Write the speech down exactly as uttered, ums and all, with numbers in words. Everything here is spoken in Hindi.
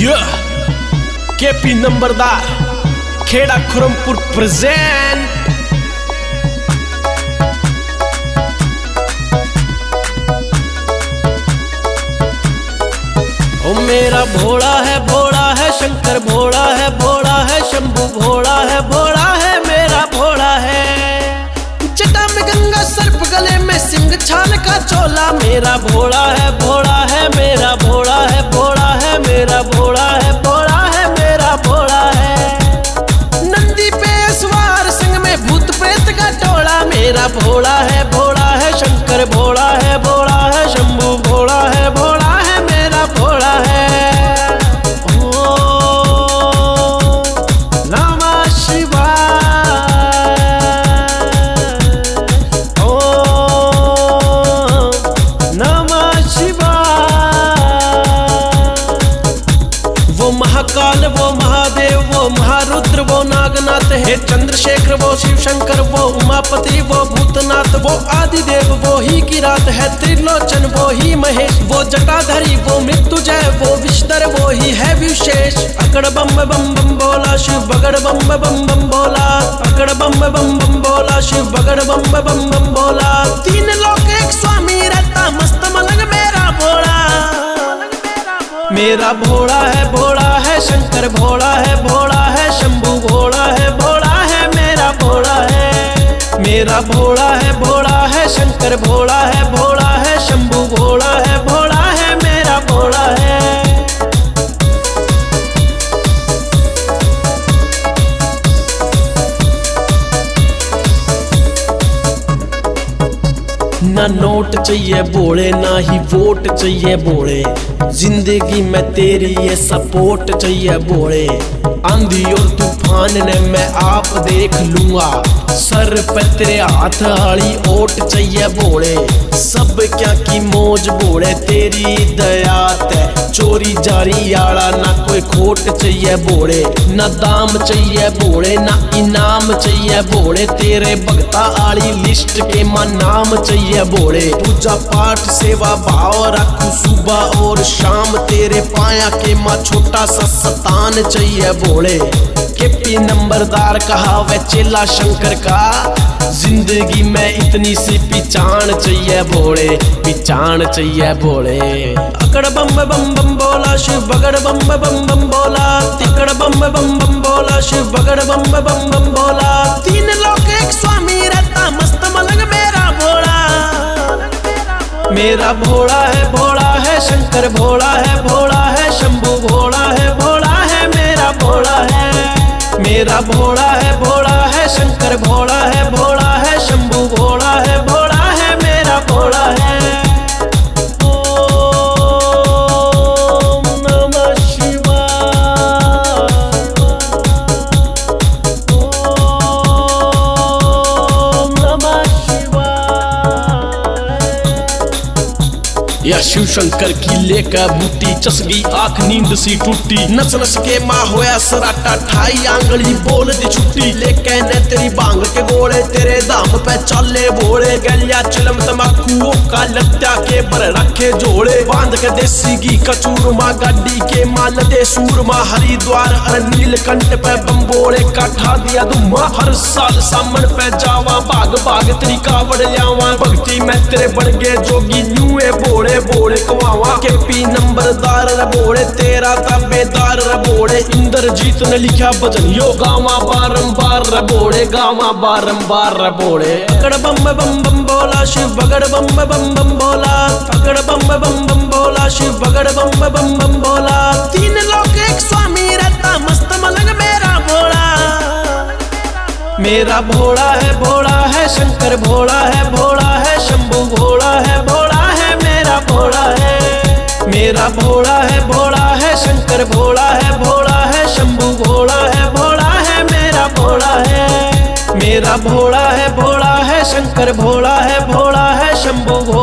यह केपी नंबरदार खेड़ा खुरमपुर प्रेजेंट। ओ मेरा भोला है भोला है शंकर भोला है भोला है शंभू भोला है भोला है मेरा भोला है। जटा में गंगा सर्प गले में सिंह छाल का चोला मेरा भोला है भोला है मेरा भोला है भोला है मेरा भोला है भोला है मेरा भोला है। नंदी पे सवार संग में भूत प्रेत का टोला मेरा भोला है भोला है शंकर भोला है भोला है शंभू भोला है भोला है मेरा भोला है। महाकाल वो महादेव वो महारुद्र वो नागनाथ है चंद्रशेखर वो शिव शंकर वो उमापति वो भूतनाथ वो आदिदेव वो ही किरात है त्रिलोचन वो ही महेश वो जटाधरी वो मृत्युजय वो विष्णु वो ही है विशेष। अकड़ बम बम बम बोला शिव बगड़ बम बम बम बोला अकड़ बम बम बम बोला शिव बगड़ बम बम बम बोला। तीन लोक एक स्वामी रहता मस्त मलंग मेरा भोला। मेरा भोला है भोला है शंकर भोला है भोला है शंभू भोला है भोला है मेरा भोला है। मेरा भोला है भोला है शंकर भोला है भोला है शंभू भोला है भोला है मेरा भोला है। ना नोट चाहिए बोले ना ही वोट चाहिए बोले जिंदगी में तेरी ये सपोर्ट चाहिए बोले। आंधी और तूफान ने मैं आप देख लूंगा सर पे तेरे हाथ आड़ी ओट चाहिए बोले। सब क्या की मौज बोले तेरी दया ते चोरी जारी आड़ा ना कोई खोट चाहिए बोले। ना दाम चाहिए बोले ना इनाम चाहिए बोले तेरे भगता आड़ी लिस्ट के मां नाम चाहिए बोले। पूजा पाठ सेवा भाव रखू सुबह और शाम तेरे पाया के मां छोटा सा सतान चाहिए बोले। केपी नंबरदार कहा वह चेला शंकर का जिंदगी में इतनी सी पहचान चाहिए भोले पहचान चाहिए भोले। अकड़ बम बम बम बोला शिव बगड़ बम बम बम बोला तिकड़ बम बम बम बोला शिव बगड़ बम बम बम बोला। तीन लोक एक स्वामी रहता मस्त मलंग मेरा भोला। मेरा भोला है भोला है शंकर भोला है भोला है शंभू भोला है भोला है मेरा भोला है। मेरा भोला है भोला है शंकर भोला है भोला है शंभू भोला है भोला है मेरा भोला है। ओम नमः शिवाय ओम नमः शिवाय। या शिव शंकर की लेकर बूटी चसगी आंख नींद सी टूटी नस नस के माँ होया सराटा ठाई आंगली बोल दी छुट्टी लेके ने तेरी बांग के गोले तेरे दाम पे चले बोले। गलिया चिलम तमाकू का लत्या के बर रखे जोड़े बांध के देसी घी कचूर माँ गाड़ी के माल दे सूर माँ हरिद्वार अर नीलकंठ पे बम्बोले काठा दिया दुमा। हर साल सामन पे जावा बाग बाग तेरी कावड़ लियावा भक्ति में तेरे बढ़ गए जोगी न्यूए बोले बोले कमावा। केपी नंबरदार बोले तेरा ताबेदार बोले इंद्रजीत ने लिखा भजन यो गावा बारंबार बोले गावा बारंबार बोले। अकड़ बम बम बम बोला शिव बगड़ बम बम बम बोला अकड़ बम बम बम बोला शिव बगड़ बम बम बम बोला। तीन लोक एक स्वामी रहता मस्त मलंग मेरा भोला। मेरा भोला है भोला है शंकर भोला है भोला है शंभू भोला है भोला है मेरा भोला है। मेरा भोला है भोला है शंकर भोला है भोला है शंभू भोला है भोला है मेरा भोला है। मेरा भोला है भोला है शंकर भोला है भोला है शंभू भोला